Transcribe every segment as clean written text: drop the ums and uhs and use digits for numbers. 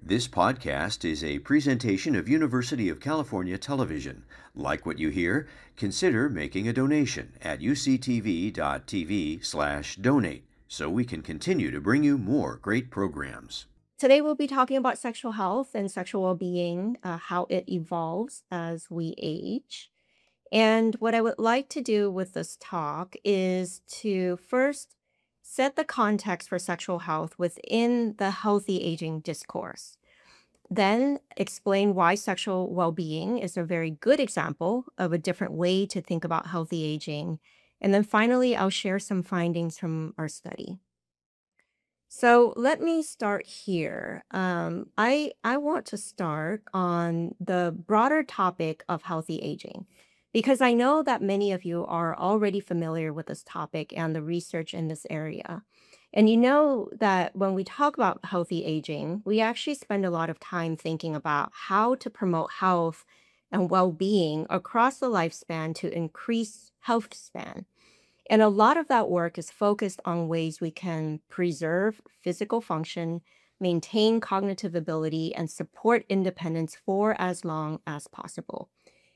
This podcast is a presentation of University of California Television. Like what you hear? Consider making a donation at uctv.tv/donate so we can continue to bring you more great programs. Today, we'll be talking about sexual health and sexual well being, how it evolves as we age. And what I would like to do with this talk is to first set the context for sexual health within the healthy aging discourse. Then explain why sexual well being is a very good example of a different way to think about healthy aging. And then finally, I'll share some findings from our study. So let me start here. I want to start on the broader topic of healthy aging because I know that many of you are already familiar with this topic and the research in this area. And you know that when we talk about healthy aging, we actually spend a lot of time thinking about how to promote health and well-being across the lifespan to increase health span. And a lot of that work is focused on ways we can preserve physical function, maintain cognitive ability, and support independence for as long as possible.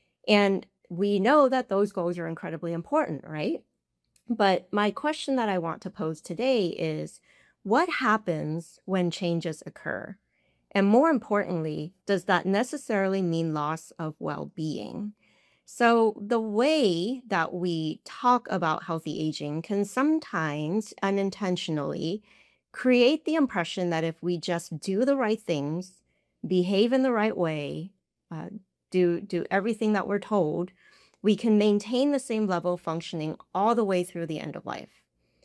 And we know that those goals are incredibly important, right? But my question that I want to pose today is what happens when changes occur? And more importantly, does that necessarily mean loss of well being? So, the way that we talk about healthy aging can sometimes unintentionally create the impression that if we just do the right things, behave in the right way, uh, do everything that we're told, we can maintain the same level of functioning all the way through the end of life.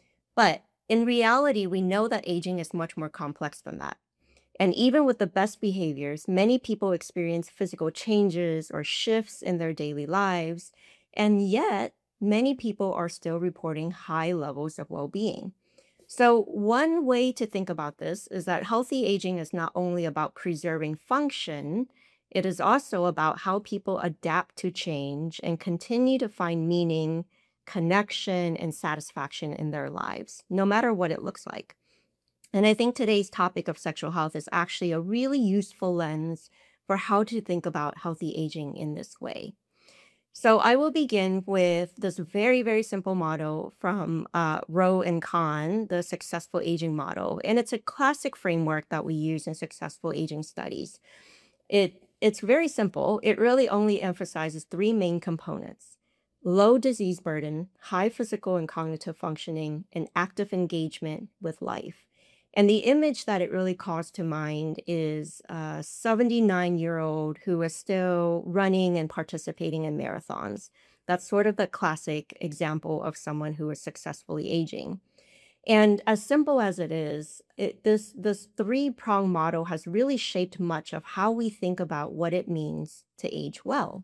But in reality, we know that aging is much more complex than that. And even with the best behaviors, many people experience physical changes or shifts in their daily lives. And yet, many people are still reporting high levels of well being. So, one way to think about this is that healthy aging is not only about preserving function, it is also about how people adapt to change and continue to find meaning, connection, and satisfaction in their lives, no matter what it looks like. And I think today's topic of sexual health is actually a really useful lens for how to think about healthy aging in this way. So I will begin with this very, very simple model from Rowe and Kahn, the successful aging model. And it's a classic framework that we use in successful aging studies. It's very simple. It really only emphasizes three main components: low disease burden, high physical and cognitive functioning, and active engagement with life. And the image that it really calls to mind is a 79-year-old who is still running and participating in marathons. That's sort of the classic example of someone who is successfully aging. And as simple as it is, this three-prong model has really shaped much of how we think about what it means to age well.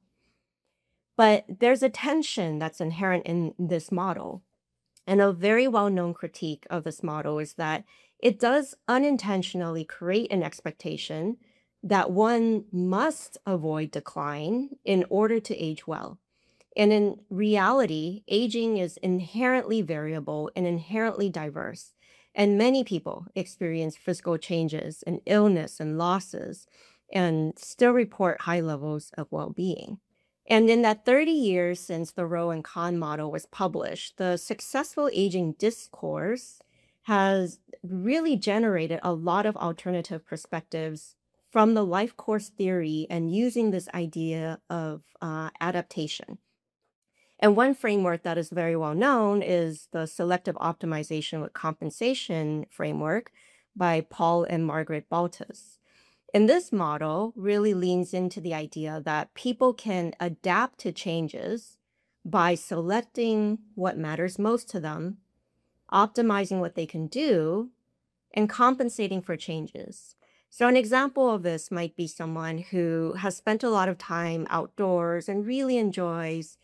But there's a tension that's inherent in this model. And a very well known critique of this model is that it does unintentionally create an expectation that one must avoid decline in order to age well. And in reality, aging is inherently variable and inherently diverse. And many people experience physical changes and illness and losses and still report high levels of well being. And in that 30 years since the Rowe and Kahn model was published, the successful aging discourse has really generated a lot of alternative perspectives from the life course theory and using this idea of adaptation. And one framework that is very well known is the selective optimization with compensation framework by Paul and Margaret Baltus. And this model really leans into the idea that people can adapt to changes by selecting what matters most to them, optimizing what they can do, and compensating for changes. So, an example of this might be someone who has spent a lot of time outdoors and really enjoys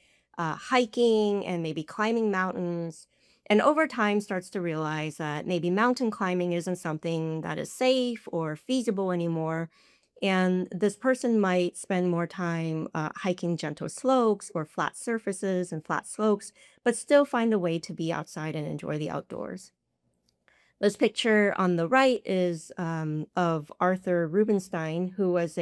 hiking and maybe climbing mountains. And over time starts to realize that maybe mountain climbing isn't something that is safe or feasible anymore. And this person might spend more time hiking gentle slopes or flat surfaces and flat slopes, but still find a way to be outside and enjoy the outdoors. This picture on the right is of Arthur Rubinstein, who was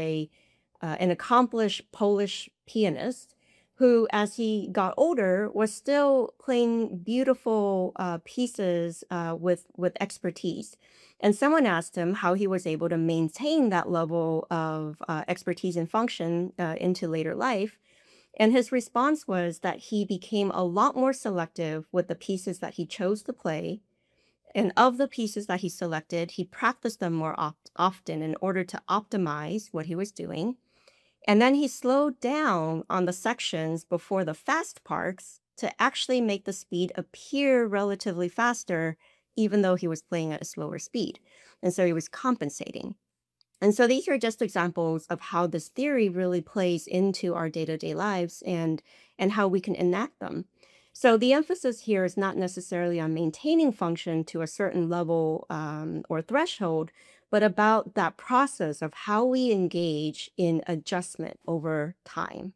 an accomplished Polish pianist who, as he got older, was still playing beautiful pieces with expertise. And someone asked him how he was able to maintain that level of expertise and function into later life. And his response was that he became a lot more selective with the pieces that he chose to play, and of the pieces that he selected, he practiced them more often in order to optimize what he was doing. And then he slowed down on the sections before the fast parts to actually make the speed appear relatively faster, even though he was playing at a slower speed. And so he was compensating. And so these are just examples of how this theory really plays into our day-to-day lives and how we can enact them. So the emphasis here is not necessarily on maintaining function to a certain level or threshold, but about that process of how we engage in adjustment over time.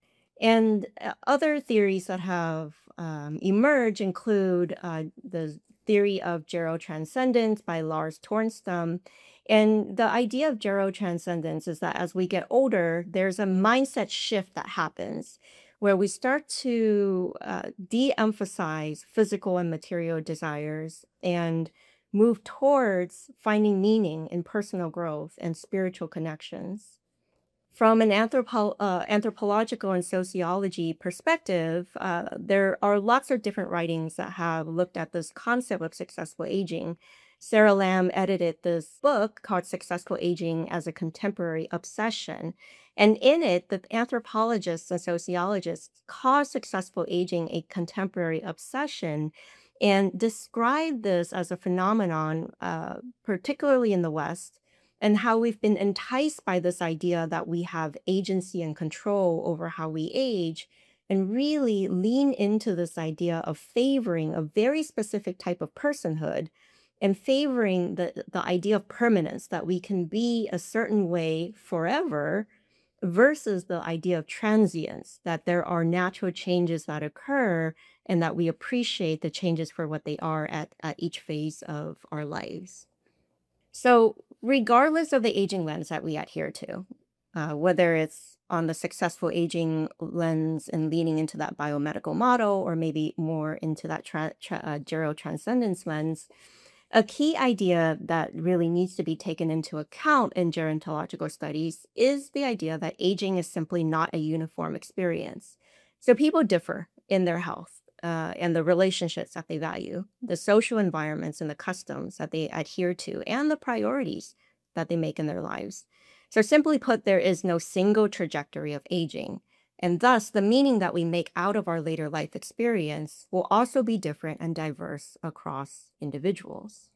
And other theories that have emerged include the theory of gerotranscendence by Lars Tornstam. And the idea of gerotranscendence is that as we get older, there's a mindset shift that happens where we start to de emphasize physical and material desires and move towards finding meaning in personal growth and spiritual connections. From an anthropological and sociology perspective, there are lots of different writings that have looked at this concept of successful aging. Sarah Lamb edited this book called Successful Aging as a Contemporary Obsession. And in it, the anthropologists and sociologists call successful aging a contemporary obsession and describe this as a phenomenon, particularly in the West, and how we've been enticed by this idea that we have agency and control over how we age, and really lean into this idea of favoring a very specific type of personhood and favoring the idea of permanence, that we can be a certain way forever, versus the idea of transience, that there are natural changes that occur and that we appreciate the changes for what they are at each phase of our lives. So, regardless of the aging lens that we adhere to, whether it's on the successful aging lens and leaning into that biomedical model, or maybe more into that gerotranscendence lens, a key idea that really needs to be taken into account in gerontological studies is the idea that aging is simply not a uniform experience. So people differ in their health and the relationships that they value, the social environments and the customs that they adhere to, and the priorities that they make in their lives. So, simply put, there is no single trajectory of aging. And thus, the meaning that we make out of our later life experience will also be different and diverse across individuals.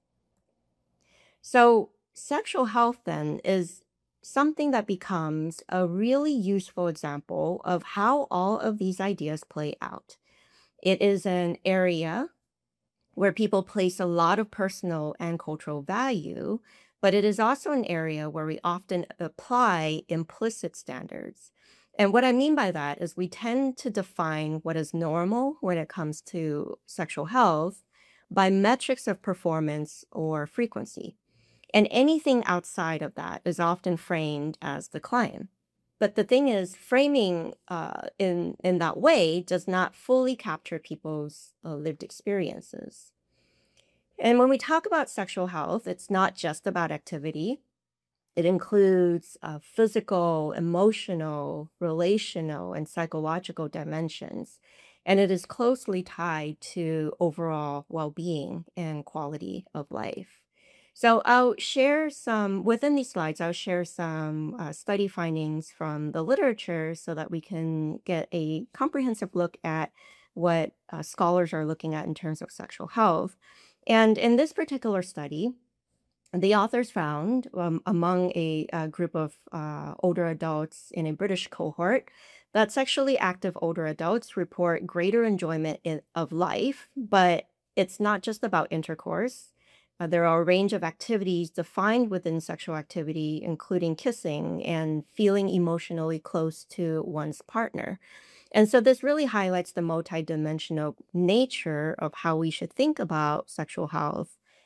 So, sexual health then is something that becomes a really useful example of how all of these ideas play out. It is an area where people place a lot of personal and cultural value, but it is also an area where we often apply implicit standards. And what I mean by that is we tend to define what is normal when it comes to sexual health by metrics of performance or frequency. And anything outside of that is often framed as decline. But the thing is, framing in that way does not fully capture people's lived experiences. And when we talk about sexual health, it's not just about activity. It includes physical, emotional, relational, and psychological dimensions. And it is closely tied to overall well being and quality of life. So I'll share some, within these slides, I'll share some study findings from the literature so that we can get a comprehensive look at what scholars are looking at in terms of sexual health. And in this particular study, the authors found among a group of older adults in a British cohort that sexually active older adults report greater enjoyment of life, but it's not just about intercourse. There are a range of activities defined within sexual activity, including kissing and feeling emotionally close to one's partner. And so this really highlights the multidimensional nature of how we should think about sexual health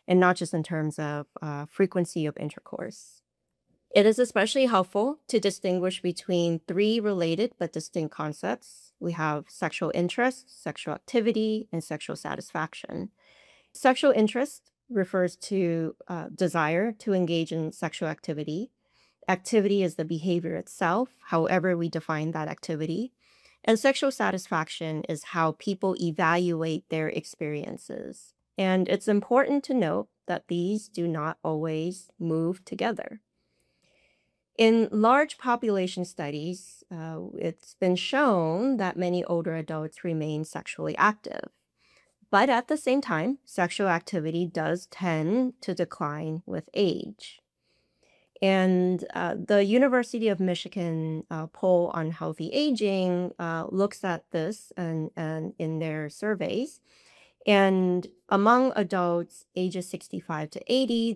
and not just in terms of frequency of intercourse. It is especially helpful to distinguish between three related but distinct concepts. We have sexual interest, sexual activity, and sexual satisfaction. Sexual interest refers to desire to engage in sexual activity. Activity is the behavior itself, however, we define that activity. And sexual satisfaction is how people evaluate their experiences. And it's important to note that these do not always move together. In large population studies, it's been shown that many older adults remain sexually active. But at the same time, sexual activity does tend to decline with age. And the University of Michigan poll on healthy aging looks at this and in their surveys. And among adults ages 65 to 80,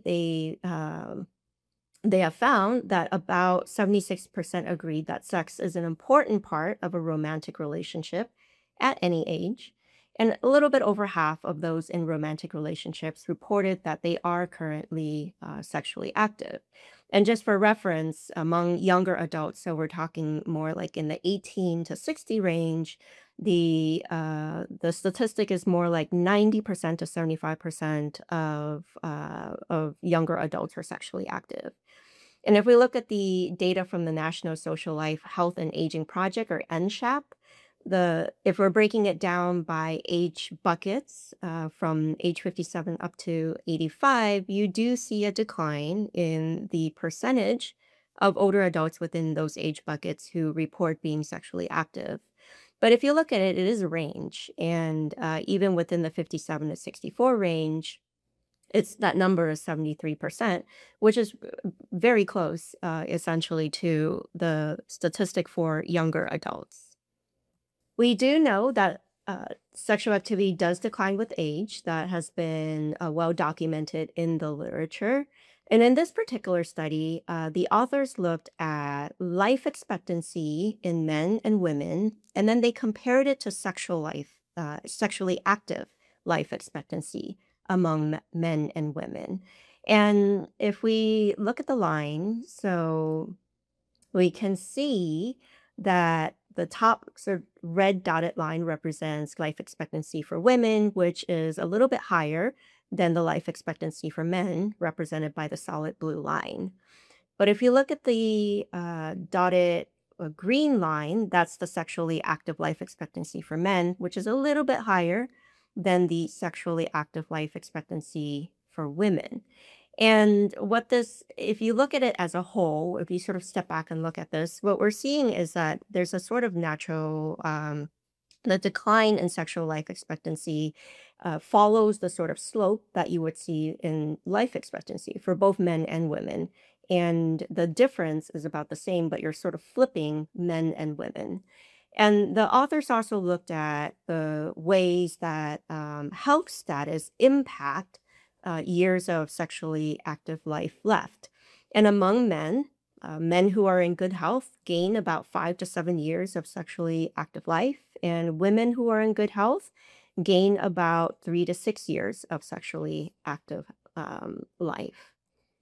they have found that about 76% agreed that sex is an important part of a romantic relationship at any age. And a little bit over half of those in romantic relationships reported that they are currently sexually active. And just for reference, among younger adults, so we're talking more like in the 18 to 60 range, the statistic is more like 90% to 75% of younger adults are sexually active. And if we look at the data from the National Social Life Health and Aging Project, or NSHAP, if we're breaking it down by age buckets, from age 57 up to 85, you do see a decline in the percentage of older adults within those age buckets who report being sexually active. But if you look at it, it is a range. And even within the 57 to 64 range, that number is 73%, which is very close, essentially, to the statistic for younger adults. We do know that sexual activity does decline with age. That has been well documented in the literature. And in this particular study, the authors looked at life expectancy in men and women, and then they compared it to sexually active life expectancy among men and women. And if we look at the line, so we can see that the top sort of red dotted line represents life expectancy for women, which is a little bit higher than the life expectancy for men, represented by the solid blue line. But if you look at the dotted green line, that's the sexually active life expectancy for men, which is a little bit higher than the sexually active life expectancy for women. And if you look at it as a whole, if you sort of step back and look at this, what we're seeing is that there's a sort of natural, the decline in sexual life expectancy follows the sort of slope that you would see in life expectancy for both men and women. And the difference is about the same, but you're sort of flipping men and women. And the authors also looked at the ways that health status impact years of sexually active life left. And among men, men who are in good health gain about 5 to 7 years of sexually active life, and women who are in good health gain about 3 to 6 years of sexually active life.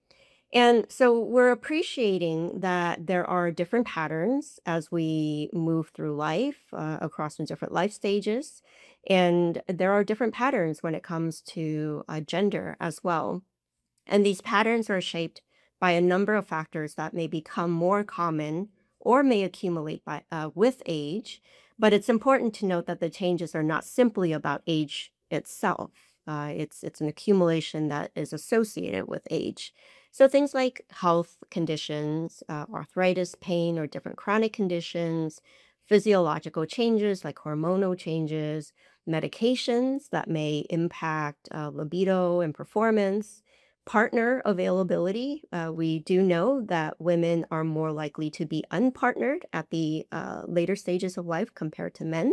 And so we're appreciating that there are different patterns as we move through life across the different life stages. And there are different patterns when it comes to gender as well. And these patterns are shaped by a number of factors that may become more common or may accumulate with age. But it's important to note that the changes are not simply about age itself. It's an accumulation that is associated with age. So things like health conditions, arthritis, pain, or different chronic conditions, physiological changes like hormonal changes, medications that may impact libido and performance, partner availability. We do know that women are more likely to be unpartnered at the later stages of life compared to men.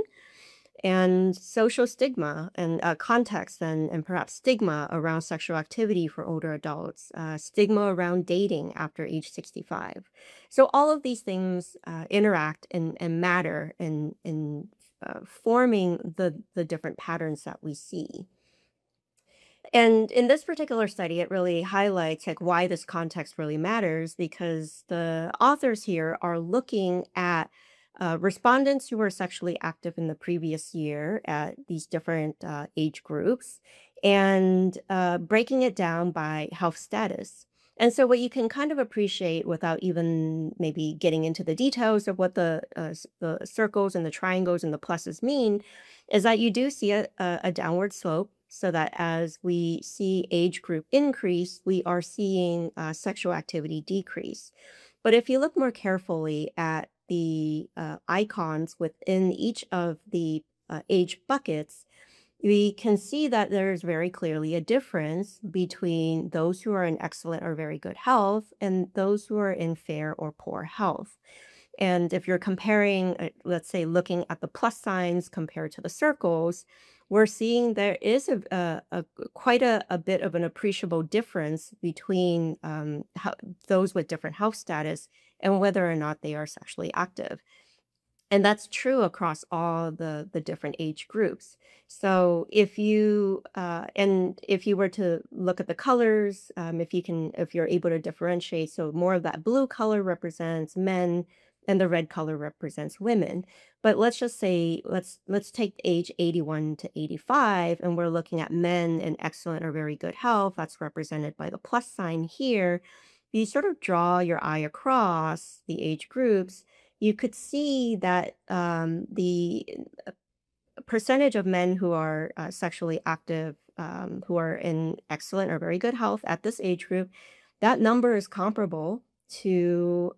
And social stigma and context and perhaps stigma around sexual activity for older adults, stigma around dating after age 65. So all of these things interact and matter in forming the different patterns that we see. And in this particular study, it really highlights like why this context really matters because the authors here are looking at respondents who were sexually active in the previous year at these different age groups and breaking it down by health status. And so, what you can kind of appreciate without even maybe getting into the details of what the circles and the triangles and the pluses mean is that you do see a downward slope so that as we see age group increase, we are seeing sexual activity decrease. But if you look more carefully at the icons within each of the age buckets, we can see that there's very clearly a difference between those who are in excellent or very good health and those who are in fair or poor health. And if you're comparing, let's say, looking at the plus signs compared to the circles, we're seeing there is a quite a bit of an appreciable difference between those with different health status and whether or not they are sexually active. And that's true across all the different age groups. So if you were to look at the colors, if you're able to differentiate, so more of that blue color represents men and the red color represents women. But let's just say let's take age 81 to 85 and we're looking at men in excellent or very good health. That's represented by the plus sign here. You sort of draw your eye across the age groups, you could see that the percentage of men who are sexually active, who are in excellent or very good health at this age group, that number is comparable to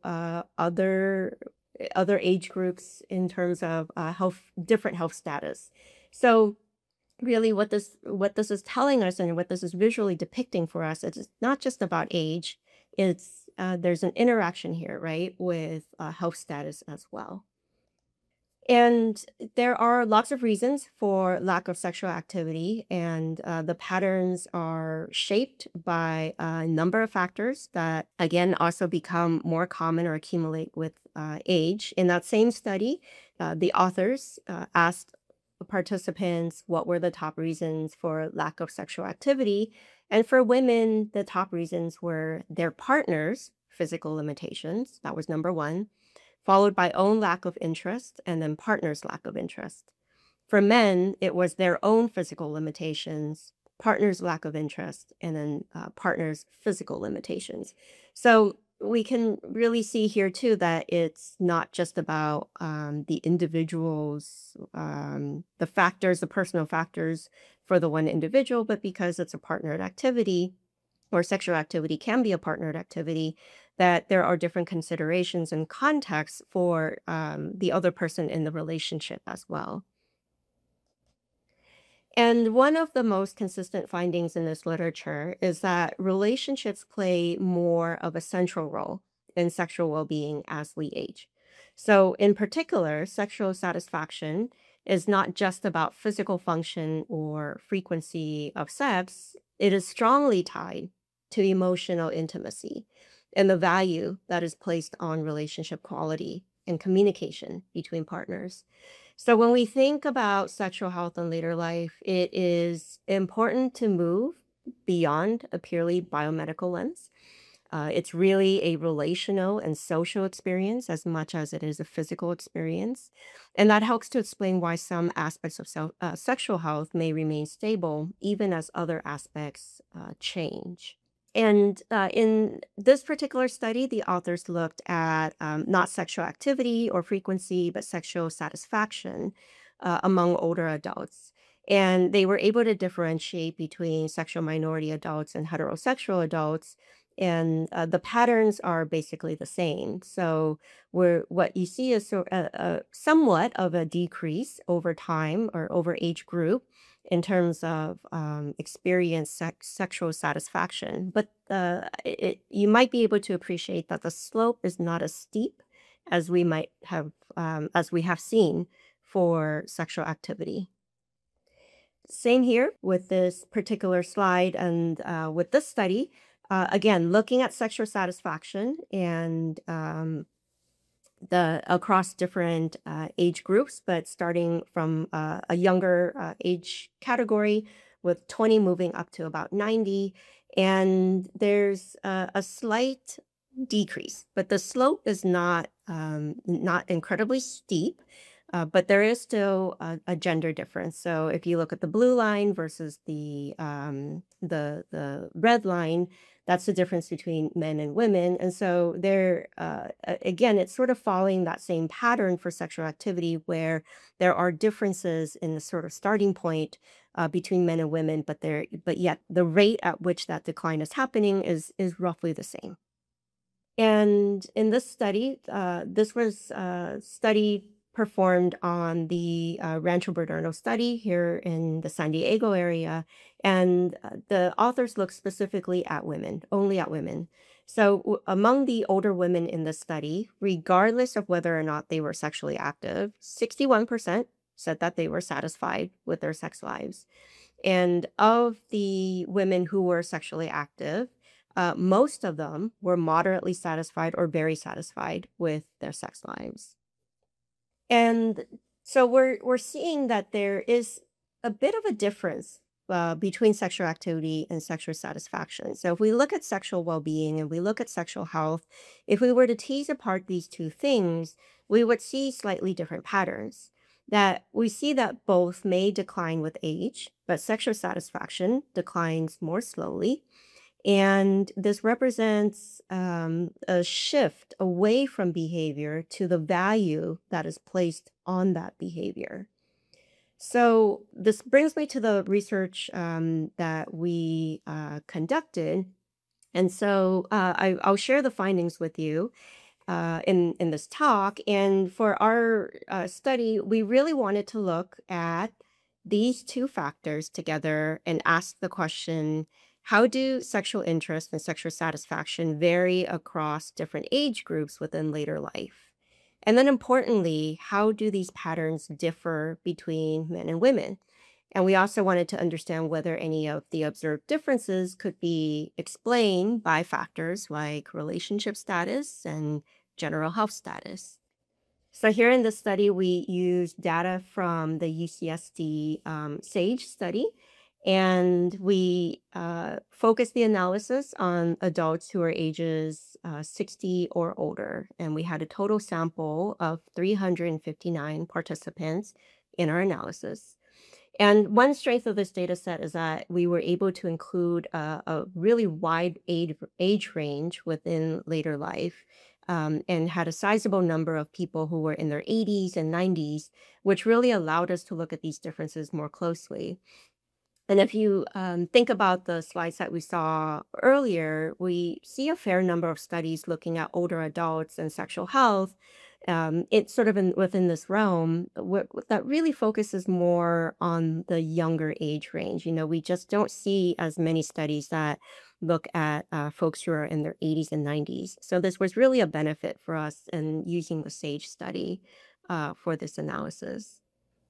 other age groups in terms of different health status. So really what this is telling us and what this is visually depicting for us, it's not just about age, it's there's an interaction here, right, with health status as well. And there are lots of reasons for lack of sexual activity, and the patterns are shaped by a number of factors that, again, also become more common or accumulate with age. In that same study, the authors asked participants what were the top reasons for lack of sexual activity. And for women, the top reasons were their partner's physical limitations. That was number one, followed by own lack of interest, and then partner's lack of interest. For men, it was their own physical limitations, partner's lack of interest, and then partner's physical limitations. So we can really see here too that it's not just about the individuals, the factors, the personal factors for the one individual, but because it's a partnered activity, or sexual activity can be a partnered activity, that there are different considerations and contexts for the other person in the relationship as well. And one of the most consistent findings in this literature is that relationships play more of a central role in sexual well being as we age. So, in particular, sexual satisfaction is not just about physical function or frequency of sex, it is strongly tied to emotional intimacy and the value that is placed on relationship quality and communication between partners. So when we think about sexual health in later life, it is important to move beyond a purely biomedical lens. It's really a relational and social experience as much as it is a physical experience. And that helps to explain why some aspects of sexual health may remain stable, even as other aspects change. And in this particular study, the authors looked at not sexual activity or frequency, but sexual satisfaction among older adults. And they were able to differentiate between sexual minority adults and heterosexual adults. And the patterns are basically the same. So, what you see is somewhat of a decrease over time or over age group in terms of experience sexual satisfaction. But you might be able to appreciate that the slope is not as steep as as we have seen for sexual activity. Same here with this particular slide and with this study. Again, looking at sexual satisfaction and the across different age groups, but starting from a younger age category, with 20 moving up to about 90. And there's a slight decrease, but the slope is not incredibly steep. But there is still a gender difference. So if you look at the blue line versus the red line, that's the difference between men and women. And so again, it's sort of following that same pattern for sexual activity where there are differences in the sort of starting point between men and women, but yet the rate at which that decline is happening is roughly the same. And in this study, this was a study performed on the Rancho Bernardo study here in the San Diego area. And the authors looked specifically at women, only at women. So among the older women in the study, regardless of whether or not they were sexually active, 61% said that they were satisfied with their sex lives. And of the women who were sexually active, most of them were moderately satisfied or very satisfied with their sex lives. And so we're seeing that there is a bit of a difference between sexual activity and sexual satisfaction. So if we look at sexual well-being and we look at sexual health, if we were to tease apart these two things, we would see slightly different patterns. That we see that both may decline with age, but sexual satisfaction declines more slowly. And this represents a shift away from behavior to the value that is placed on that behavior. So, this brings me to the research that we conducted. And so, I'll share the findings with you in this talk. And for our study, we really wanted to look at these two factors together and ask the question, how do sexual interest and sexual satisfaction vary across different age groups within later life? And then importantly, how do these patterns differ between men and women? And we also wanted to understand whether any of the observed differences could be explained by factors like relationship status and general health status. So here in this study, we used data from the UCSD SAGE study, and we focused the analysis on adults who are ages 60 or older. And we had a total sample of 359 participants in our analysis. And one strength of this data set is that we were able to include a really wide age range within later life, and had a sizable number of people who were in their 80s and 90s, which really allowed us to look at these differences more closely. And if you think about the slides that we saw earlier, we see a fair number of studies looking at older adults and sexual health. It's sort of within this realm that really focuses more on the younger age range. We just don't see as many studies that look at folks who are in their 80s and 90s. So this was really a benefit for us in using the SAGE study for this analysis.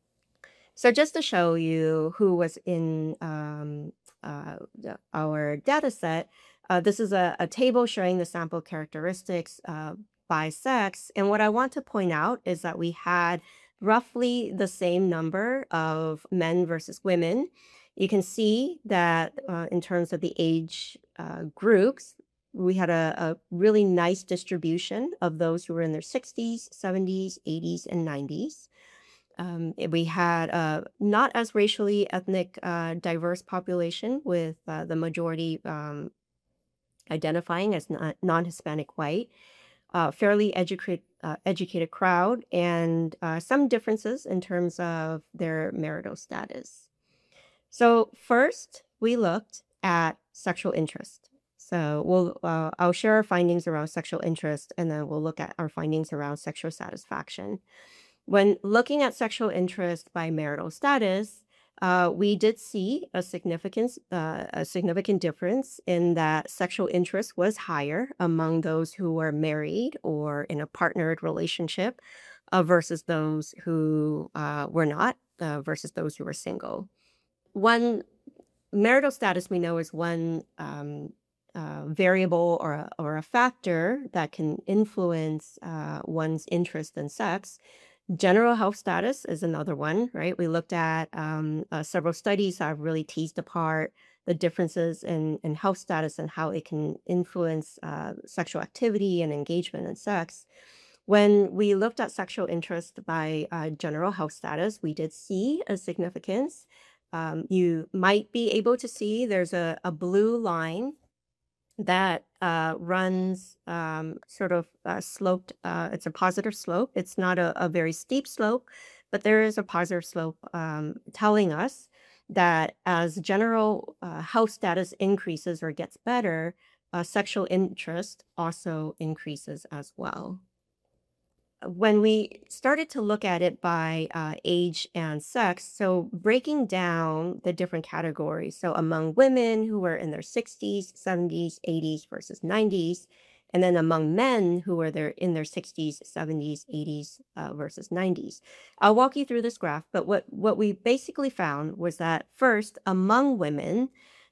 So just to show you who was in our data set, this is a table showing the sample characteristics by sex. And what I want to point out is that we had roughly the same number of men versus women. You can see that in terms of the age groups, we had a really nice distribution of those who were in their 60s, 70s, 80s, and 90s. We had not as racially ethnic diverse population with the majority identifying as non-Hispanic white, fairly educated crowd, and some differences in terms of their marital status. So first, we looked at sexual interest. So I'll share our findings around sexual interest, and then we'll look at our findings around sexual satisfaction. When looking at sexual interest by marital status, we did see a significant difference in that sexual interest was higher among those who were married or in a partnered relationship versus those who were not, versus those who were single. One marital status we know is one variable or a factor that can influence one's interest in sex. General health status is another one, right? We looked at several studies that have really teased apart the differences in health status and how it can influence sexual activity and engagement in sex. When we looked at sexual interest by general health status, we did see a significance. You might be able to see there's a blue line that runs sort of sloped. It's a positive slope. It's not a very steep slope, but there is a positive slope telling us that as general health status increases or gets better, sexual interest also increases as well. When we started to look at it by age and sex, so breaking down the different categories, so among women who were in their 60s, 70s, 80s versus 90s, and then among men who were in their 60s, 70s, 80s versus 90s. I'll walk you through this graph, but what we basically found was that first, among women,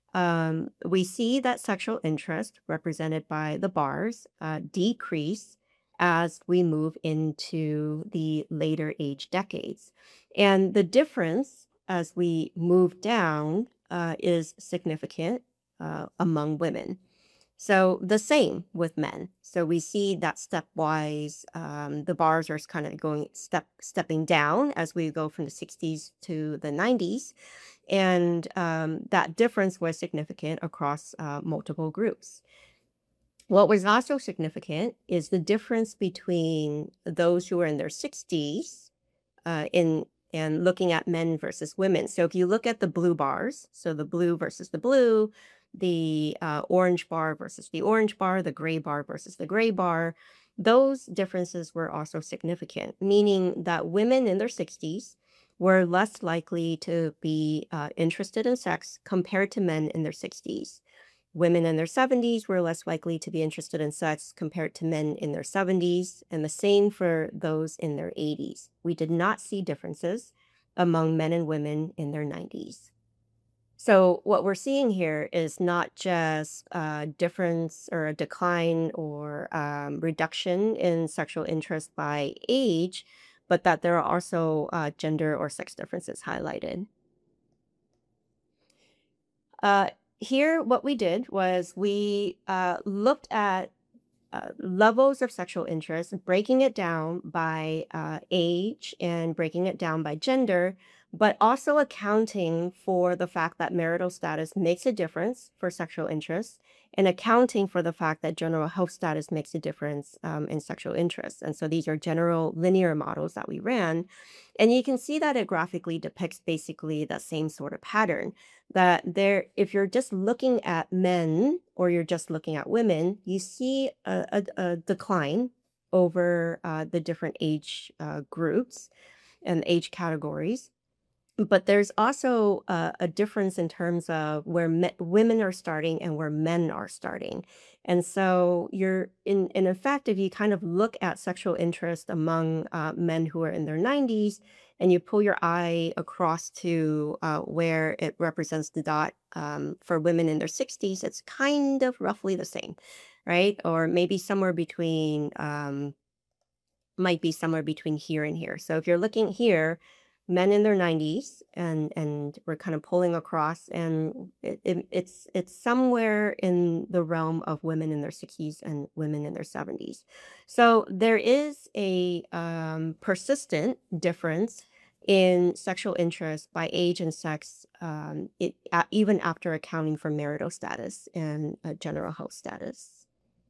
we see that sexual interest, represented by the bars, decrease as we move into the later age decades. And the difference as we move down is significant among women. So the same with men. So we see that stepwise, the bars are kind of going stepping down as we go from the 60s to the 90s, and that difference was significant across multiple groups. What was also significant is the difference between those who are in their 60s in and looking at men versus women. So if you look at the blue bars, so the blue versus the blue, the orange bar versus the orange bar, the gray bar versus the gray bar, those differences were also significant, meaning that women in their 60s were less likely to be interested in sex compared to men in their 60s. Women in their 70s were less likely to be interested in sex compared to men in their 70s, and the same for those in their 80s. We did not see differences among men and women in their 90s. So, what we're seeing here is not just a difference or a decline or reduction in sexual interest by age, but that there are also gender or sex differences highlighted. Uh, Here, what we did was we looked at levels of sexual interest, breaking it down by age and breaking it down by gender, but also accounting for the fact that marital status makes a difference for sexual interest and accounting for the fact that general health status makes a difference in sexual interest. And so these are general linear models that we ran. And you can see that it graphically depicts basically the same sort of pattern that there, if you're just looking at men or you're just looking at women, you see a decline over the different age groups and age categories. But there's also a difference in terms of where women are starting and where men are starting. And so you're in effect, if you kind of look at sexual interest among men who are in their 90s and you pull your eye across to where it represents the dot for women in their 60s, it's kind of roughly the same, right? Or maybe somewhere between might be somewhere between here and here. So if you're looking here, men in their 90s, and we're kind of pulling across, and it's somewhere in the realm of women in their 60s and women in their 70s. So there is a persistent difference in sexual interest by age and sex, even after accounting for marital status and general health status.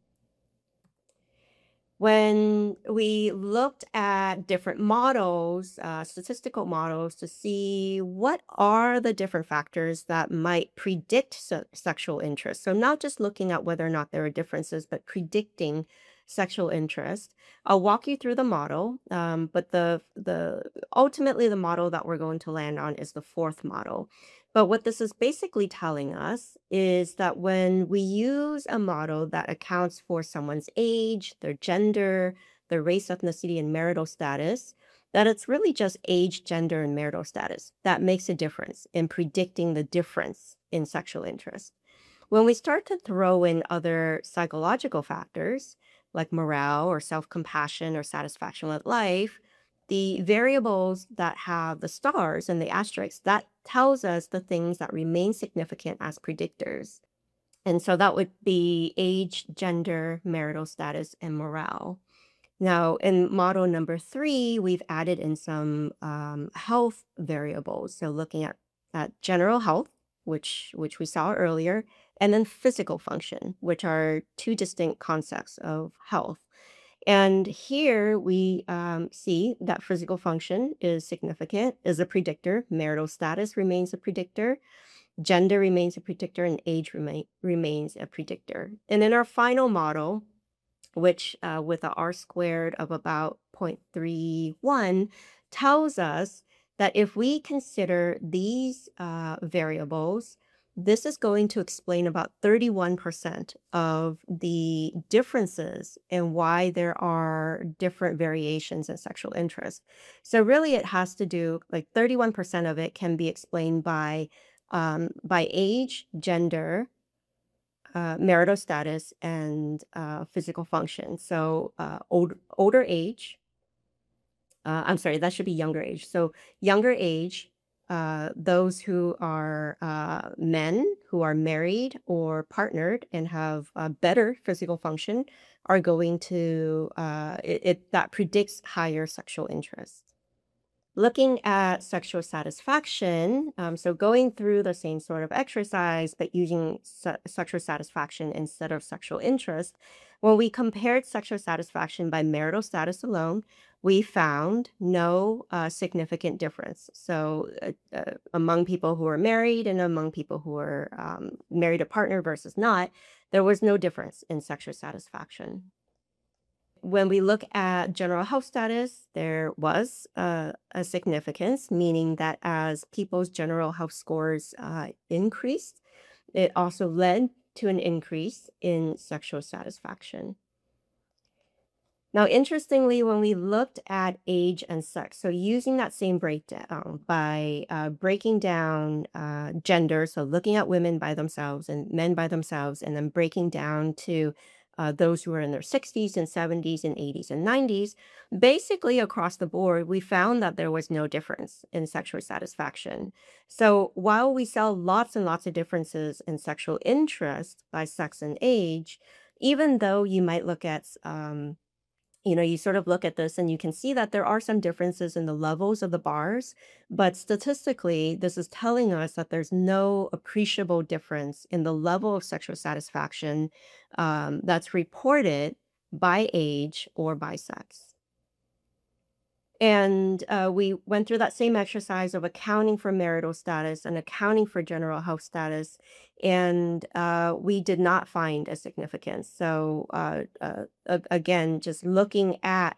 When we looked at different models, statistical models, to see what are the different factors that might predict sexual interest. So not just looking at whether or not there are differences, but predicting sexual interest. I'll walk you through the model, but the ultimately the model that we're going to land on is the fourth model. But what this is basically telling us is that when we use a model that accounts for someone's age, their gender, their race, ethnicity, and marital status, that it's really just age, gender, and marital status that makes a difference in predicting the difference in sexual interest. When we start to throw in other psychological factors like morale or self compassion or satisfaction with life, the variables that have the stars and the asterisks, that tells us the things that remain significant as predictors. And so that would be age, gender, marital status, and morale. Now, in model number 3, we've added in some health variables. So looking at general health, which we saw earlier, and then physical function, which are two distinct concepts of health. And here we see that physical function is significant, is a predictor. Marital status remains a predictor. Gender remains a predictor, and age remains a predictor. And in our final model, which with a R squared of about 0.31, tells us that if we consider these variables, this is going to explain about 31% of the differences in why there are different variations in sexual interest. So really it has to do, like 31% of it can be explained by age, gender, marital status, and physical function. So older age, I'm sorry, that should be younger age. So younger age, those who are men who are married or partnered and have better physical function are going to, that predicts higher sexual interest. Looking at sexual satisfaction, so going through the same sort of exercise, but using sexual satisfaction instead of sexual interest, when we compared sexual satisfaction by marital status alone, we found no significant difference. So among people who are married and among people who are married a partner versus not, there was no difference in sexual satisfaction. When we look at general health status, there was a significance, meaning that as people's general health scores increased, it also led to an increase in sexual satisfaction. Now, interestingly, when we looked at age and sex, so using that same breakdown by breaking down gender, so looking at women by themselves and men by themselves, and then breaking down to those who are in their 60s and 70s and 80s and 90s, basically across the board, we found that there was no difference in sexual satisfaction. So while we saw lots and lots of differences in sexual interest by sex and age, even though you might look at you sort of look at this and you can see that there are some differences in the levels of the bars, but statistically, this is telling us that there's no appreciable difference in the level of sexual satisfaction that's reported by age or by sex. And we went through that same exercise of accounting for marital status and accounting for general health status, and we did not find a significance. So again, just looking at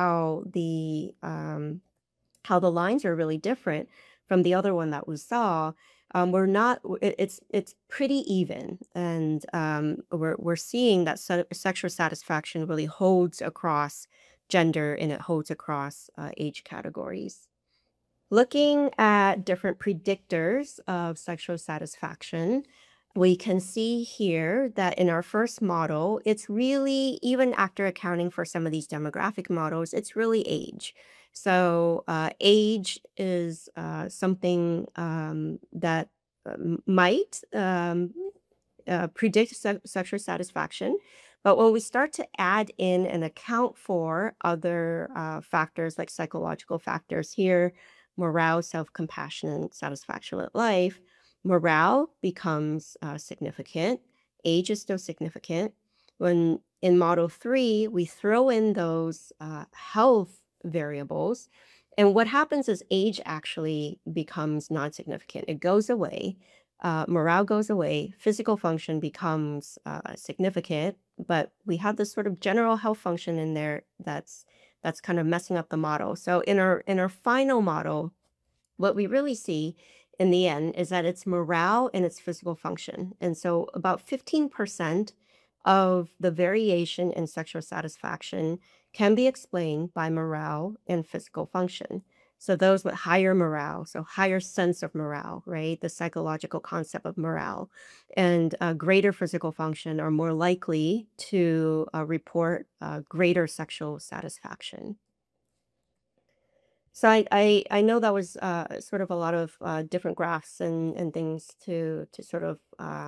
how the lines are really different from the other one that we saw, we're not. It's pretty even, and we're seeing that sexual satisfaction really holds across gender and it holds across age categories. Looking at different predictors of sexual satisfaction, we can see here that in our first model, it's really, even after accounting for some of these demographic models, it's really age. So age is something that might predict sexual satisfaction. But when we start to add in and account for other factors like psychological factors here, morale, self-compassion, and satisfaction with life, morale becomes significant. Age is still significant. When in model 3, we throw in those health variables. And what happens is age actually becomes non-significant. It goes away. Morale goes away, physical function becomes significant, but we have this sort of general health function in there that's kind of messing up the model. So in our final model, what we really see in the end is that it's morale and it's physical function. And so about 15% of the variation in sexual satisfaction can be explained by morale and physical function. So those with higher morale, so higher sense of morale, right? The psychological concept of morale and greater physical function are more likely to report greater sexual satisfaction. So I know that was sort of a lot of different graphs and things to sort of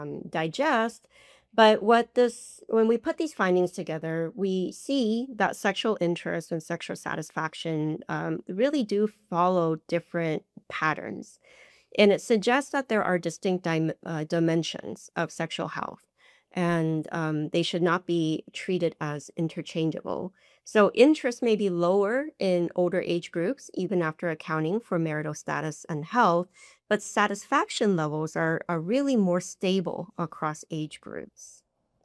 digest. But when we put these findings together, we see that sexual interest and sexual satisfaction really do follow different patterns. And it suggests that there are distinct dimensions of sexual health, and they should not be treated as interchangeable. So, interest may be lower in older age groups, even after accounting for marital status and health, but satisfaction levels are really more stable across age groups.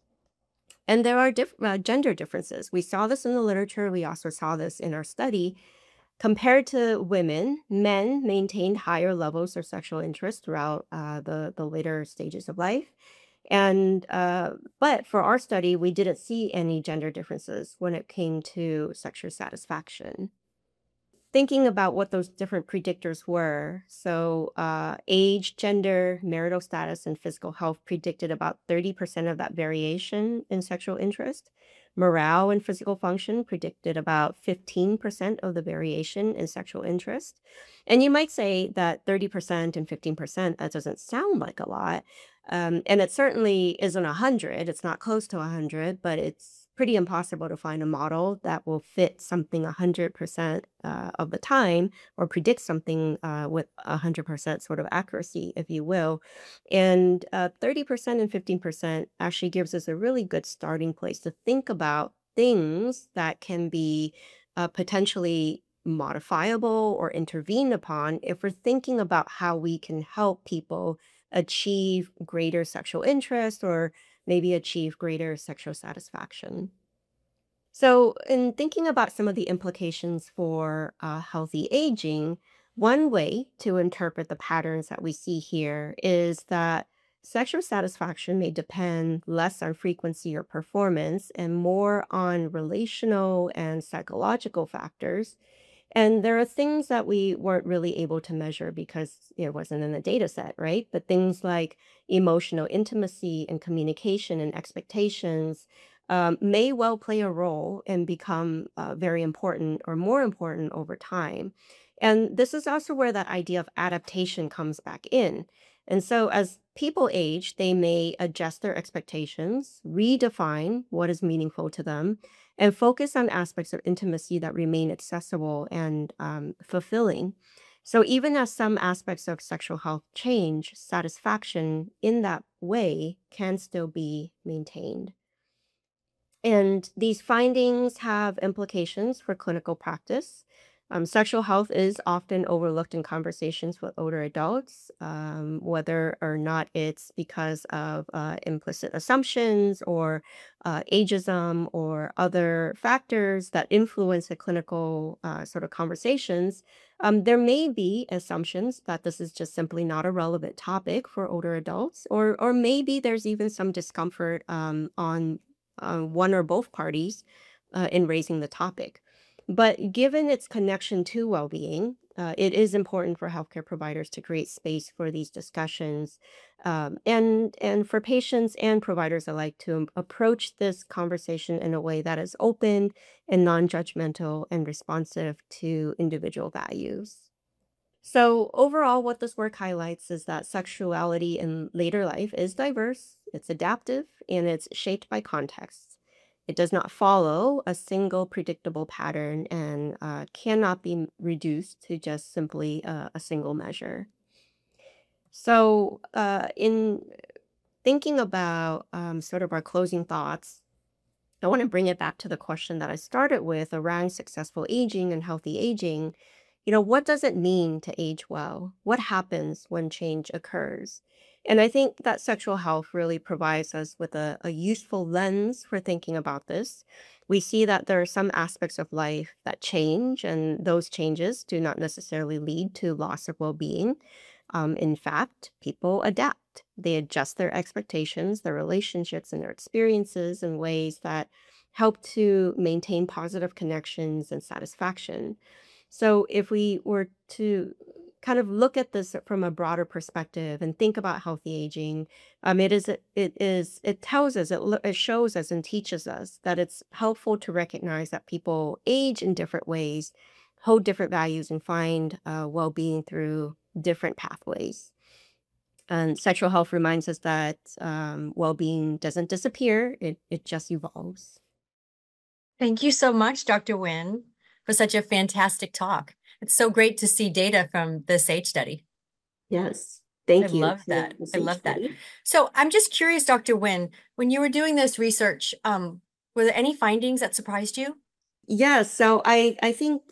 And there are gender differences. We saw this in the literature, we also saw this in our study. Compared to women, men maintained higher levels of sexual interest throughout the later stages of life. And but for our study, we didn't see any gender differences when it came to sexual satisfaction. Thinking about what those different predictors were, so age, gender, marital status, and physical health predicted about 30% of that variation in sexual interest. Morale and physical function predicted about 15% of the variation in sexual interest. And you might say that 30% and 15%, that doesn't sound like a lot. And it certainly isn't 100. It's not close to 100, but it's pretty impossible to find a model that will fit something 100% of the time or predict something with 100% sort of accuracy, if you will. And 30% and 15% actually gives us a really good starting place to think about things that can be potentially modifiable or intervened upon if we're thinking about how we can help people achieve greater sexual interest or maybe achieve greater sexual satisfaction. So, in thinking about some of the implications for healthy aging, one way to interpret the patterns that we see here is that sexual satisfaction may depend less on frequency or performance and more on relational and psychological factors. And there are things that we weren't really able to measure because it wasn't in the data set, right? But things like emotional intimacy and communication and expectations may well play a role and become very important or more important over time. And this is also where that idea of adaptation comes back in. And so, as people age, they may adjust their expectations, redefine what is meaningful to them, and focus on aspects of intimacy that remain accessible and fulfilling. So, even as some aspects of sexual health change, satisfaction in that way can still be maintained. And these findings have implications for clinical practice. Sexual health is often overlooked in conversations with older adults, whether or not it's because of implicit assumptions or ageism or other factors that influence the clinical sort of conversations. There may be assumptions that this is just simply not a relevant topic for older adults, or maybe there's even some discomfort on one or both parties in raising the topic. But given its connection to well being, it is important for healthcare providers to create space for these discussions and for patients and providers alike to approach this conversation in a way that is open and non judgmental and responsive to individual values. So, overall, what this work highlights is that sexuality in later life is diverse, it's adaptive, and it's shaped by context. It does not follow a single predictable pattern and cannot be reduced to just simply a single measure. So, in thinking about sort of our closing thoughts, I want to bring it back to the question that I started with around successful aging and healthy aging. What does it mean to age well? What happens when change occurs? And I think that sexual health really provides us with a useful lens for thinking about this. We see that there are some aspects of life that change, and those changes do not necessarily lead to loss of well being. In fact, people adapt. They adjust their expectations, their relationships, and their experiences in ways that help to maintain positive connections and satisfaction. So if we were to kind of look at this from a broader perspective and think about healthy aging, it tells us, it shows us and teaches us that it's helpful to recognize that people age in different ways hold different values and find well-being through different pathways. And sexual health reminds us that well-being doesn't disappear; it just evolves. Thank you so much, Dr. Nguyen, for such a fantastic talk. It's so great to see data from the SAGE study. Yes, I thank you love for that. the I SAGE love that. study. So I'm just curious, Dr. Nguyen, when you were doing this research, were there any findings that surprised you? Yeah, so I think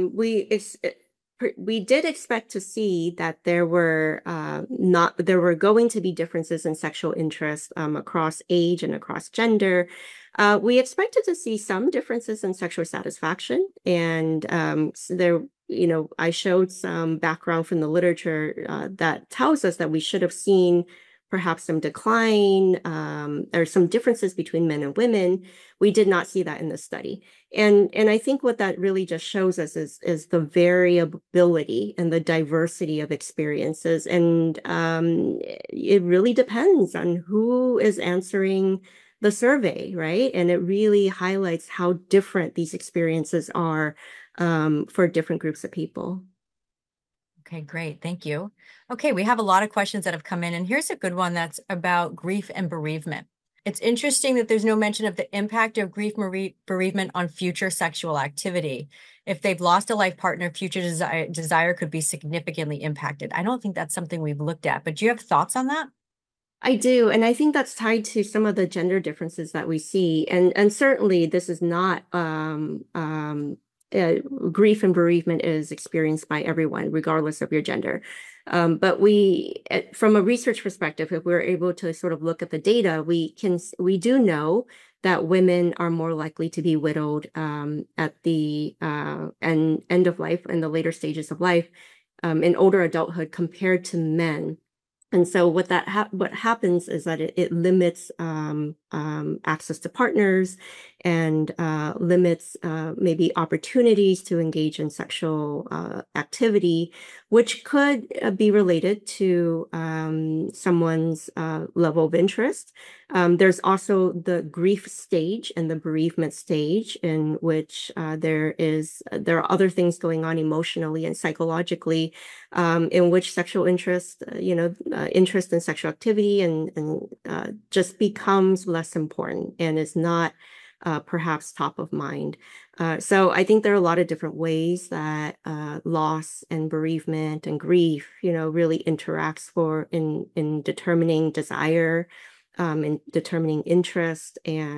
we did expect to see that there were not there were going to be differences in sexual interest across age and across gender. We expected to see some differences in sexual satisfaction, and so there, I showed some background from the literature that tells us that we should have seen perhaps some decline or some differences between men and women. We did not see that in the study. And I think what that really just shows us is the variability and the diversity of experiences. And it really depends on who is answering the survey, right? And it really highlights how different these experiences are for different groups of people. Okay, great. Thank you. Okay, we have a lot of questions that have come in, and here's a good one that's about grief and bereavement. It's interesting that there's no mention of the impact of grief bereavement on future sexual activity. If they've lost a life partner, future desire could be significantly impacted. I don't think that's something we've looked at, but do you have thoughts on that? I do, and I think that's tied to some of the gender differences that we see, and certainly this is not uh, grief and bereavement is experienced by everyone, regardless of your gender. But from a research perspective, if we're able to sort of look at the data, we do know that women are more likely to be widowed at the end of life and the later stages of life in older adulthood compared to men. And so what happens is that it limits access to partners and limits maybe opportunities to engage in sexual activity, which could be related to someone's level of interest. There's also the grief stage and the bereavement stage in which there are other things going on emotionally and psychologically in which sexual interest, interest in sexual activity and just becomes less important and is not perhaps top of mind. So I think there are a lot of different ways that loss and bereavement and grief, really interacts in determining desire, in determining interest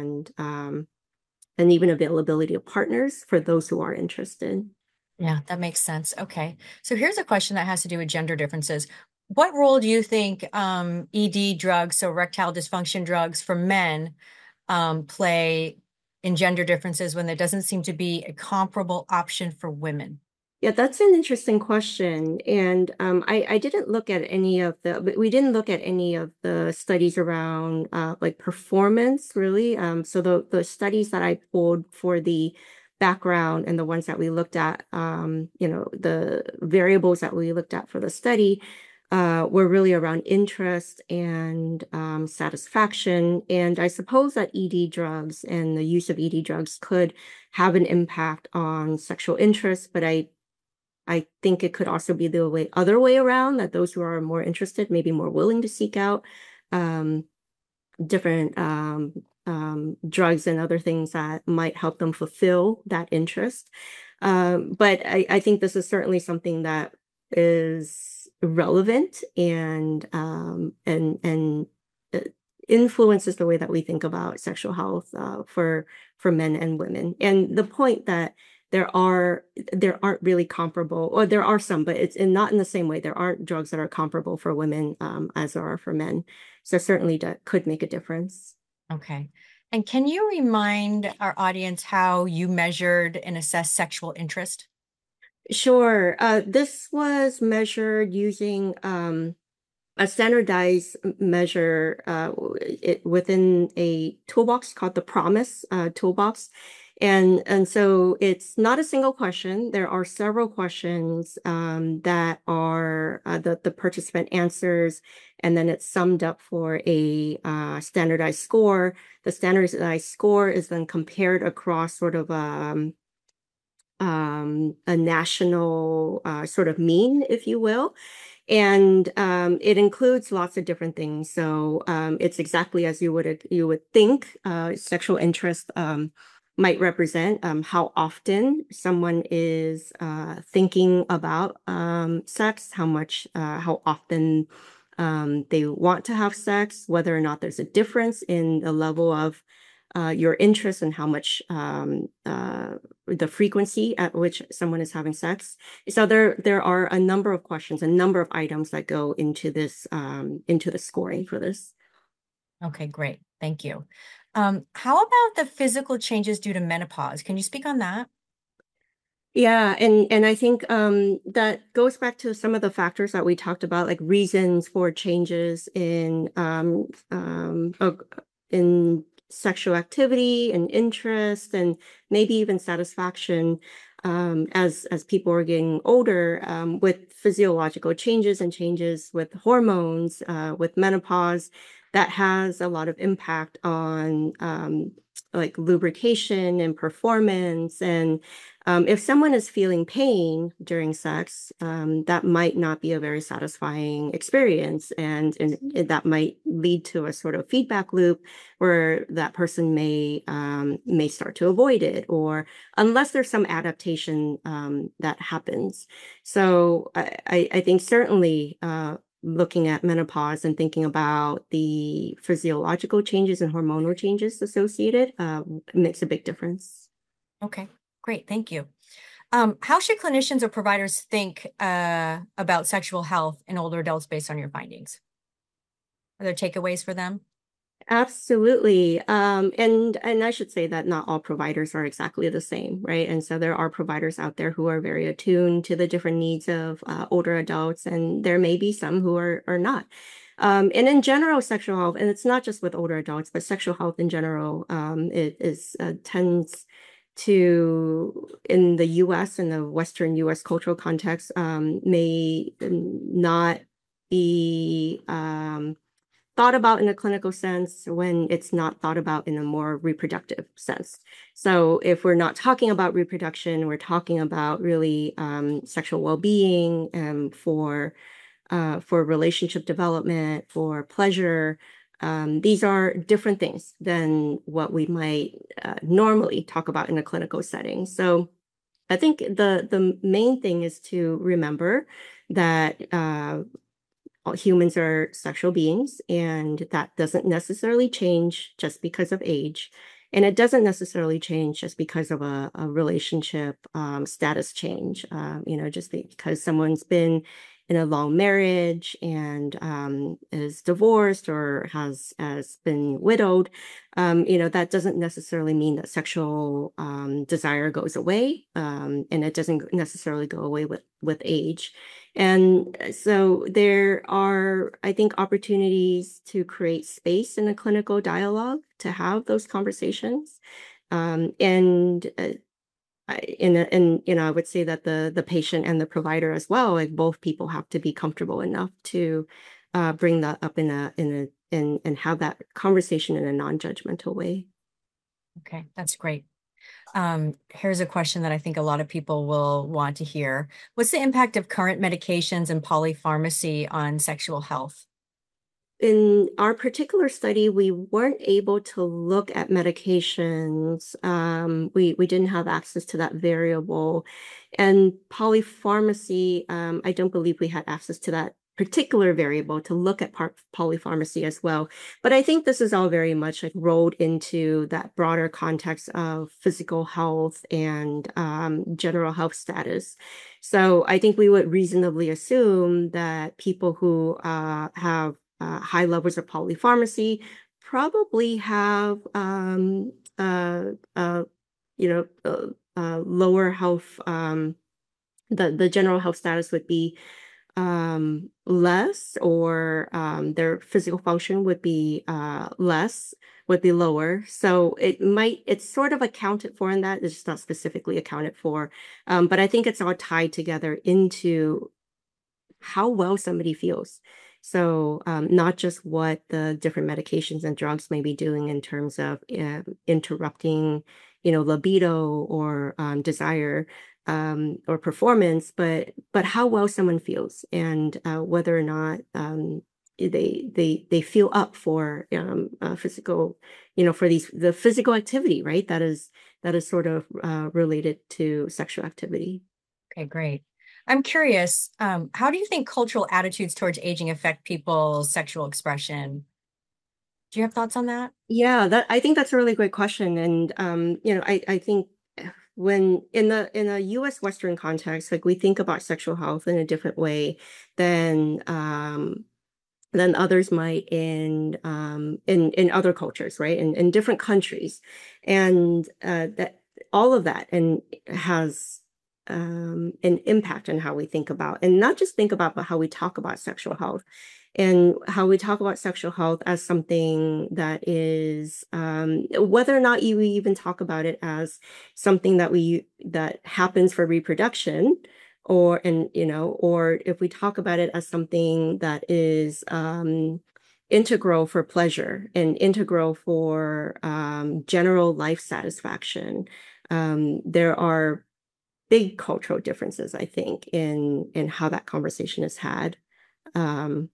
and even availability of partners for those who are interested. Yeah, that makes sense. Okay. So here's a question that has to do with gender differences. What role do you think ED drugs, so erectile dysfunction drugs for men, play in gender differences when there doesn't seem to be a comparable option for women? Yeah, that's an interesting question. And I didn't look at we didn't look at any of the studies around like performance really. So the studies that I pulled for the background and the ones that we looked at, the variables that we looked at for the study were really around interest and satisfaction. And I suppose that ED drugs and the use of ED drugs could have an impact on sexual interest, but I think it could also be the other way around, that those who are more interested may be more willing to seek out um, different drugs and other things that might help them fulfill that interest. But I think this is certainly something that is relevant and influences the way that we think about sexual health for men and women. And the point that there aren't really comparable, or there are some, but it's not in the same way. There aren't drugs that are comparable for women as there are for men. So certainly that could make a difference. Okay. And can you remind our audience how you measured and assessed sexual interest? Sure. This was measured using a standardized measure within a toolbox called the PROMIS toolbox. And so it's not a single question. There are several questions that are the participant answers, and then it's summed up for a standardized score. The standardized score is then compared across sort of a national sort of mean, if you will. And it includes lots of different things. So it's exactly as you would think sexual interest might represent how often someone is thinking about sex, how often they want to have sex, whether or not there's a difference in the level of your interest and how much the frequency at which someone is having sex. So there are a number of questions, a number of items that go into this into the scoring for this. Okay, great. Thank you. How about the physical changes due to menopause? Can you speak on that? Yeah, and I think that goes back to some of the factors that we talked about, like reasons for changes in sexual activity and interest, and maybe even satisfaction as people are getting older, with physiological changes and changes with hormones, with menopause, that has a lot of impact on like lubrication and performance. And if someone is feeling pain during sex, that might not be a very satisfying experience, and that might lead to a sort of feedback loop where that person may start to avoid it, or unless there's some adaptation that happens. So I think certainly looking at menopause and thinking about the physiological changes and hormonal changes associated makes a big difference. Okay, great. Thank you. How should clinicians or providers think about sexual health in older adults based on your findings? Are there takeaways for them? Absolutely. And I should say that not all providers are exactly the same, right? And so there are providers out there who are very attuned to the different needs of older adults, and there may be some who are not. And in general, sexual health, and it's not just with older adults, but sexual health in general, it is tends to, in the US, in the Western US cultural context, may not be thought about in a clinical sense when it's not thought about in a more reproductive sense. So if we're not talking about reproduction, we're talking about really sexual well-being for relationship development, for pleasure. These are different things than what we might normally talk about in a clinical setting. So I think the main thing is to remember that all humans are sexual beings, and that doesn't necessarily change just because of age. And it doesn't necessarily change just because of a relationship status change. Just because someone's been in a long marriage and is divorced or has been widowed, that doesn't necessarily mean that sexual desire goes away, and it doesn't necessarily go away with age. And so there are, I think, opportunities to create space in a clinical dialogue to have those conversations. And I would say that the patient and the provider as well, like both people have to be comfortable enough to bring that up and have that conversation in a non-judgmental way. Okay, that's great. Here's a question that I think a lot of people will want to hear. What's the impact of current medications and polypharmacy on sexual health? In our particular study, we weren't able to look at medications. We didn't have access to that variable. And polypharmacy, I don't believe we had access to that particular variable to look at polypharmacy as well. But I think this is all very much like rolled into that broader context of physical health and general health status. So I think we would reasonably assume that people who have high levels of polypharmacy probably have lower health. The general health status would be less, or their physical function would be lower. So it's sort of accounted for in that. It's just not specifically accounted for. But I think it's all tied together into how well somebody feels. So not just what the different medications and drugs may be doing in terms of interrupting, libido or desire, or performance, but how well someone feels, and whether or not they feel up for physical, for the physical activity, right? That is sort of related to sexual activity. Okay, great. I'm curious, how do you think cultural attitudes towards aging affect people's sexual expression? Do you have thoughts on that? Yeah, I think that's a really great question. And I think when in a US Western context, like, we think about sexual health in a different way than others might in other cultures, right? In different countries. And that all of that and has an impact on how we think about, and not just think about, but how we talk about sexual health, and how we talk about sexual health as something that is, whether or not we even talk about it as something that happens for reproduction, or if we talk about it as something that is integral for pleasure and integral for general life satisfaction. There are big cultural differences, I think, in how that conversation is had, on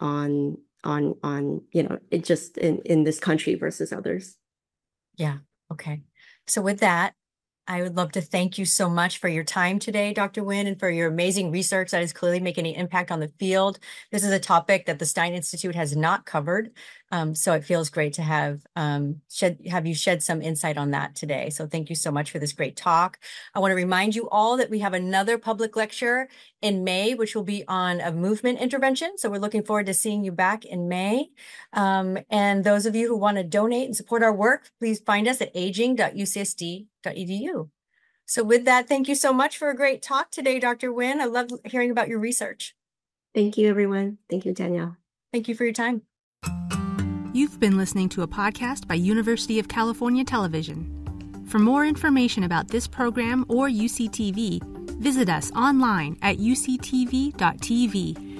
it just in this country versus others. Yeah. Okay. So with that, I would love to thank you so much for your time today, Dr. Nguyen, and for your amazing research that is clearly making an impact on the field. This is a topic that the Stein Institute has not covered, so it feels great to have you shed some insight on that today. So thank you so much for this great talk. I want to remind you all that we have another public lecture in May, which will be on a movement intervention. So we're looking forward to seeing you back in May. And those of you who want to donate and support our work, please find us at aging.ucsd.edu. So with that, thank you so much for a great talk today, Dr. Nguyen. I love hearing about your research. Thank you, everyone. Thank you, Danielle. Thank you for your time. You've been listening to a podcast by University of California Television. For more information about this program or UCTV, visit us online at uctv.tv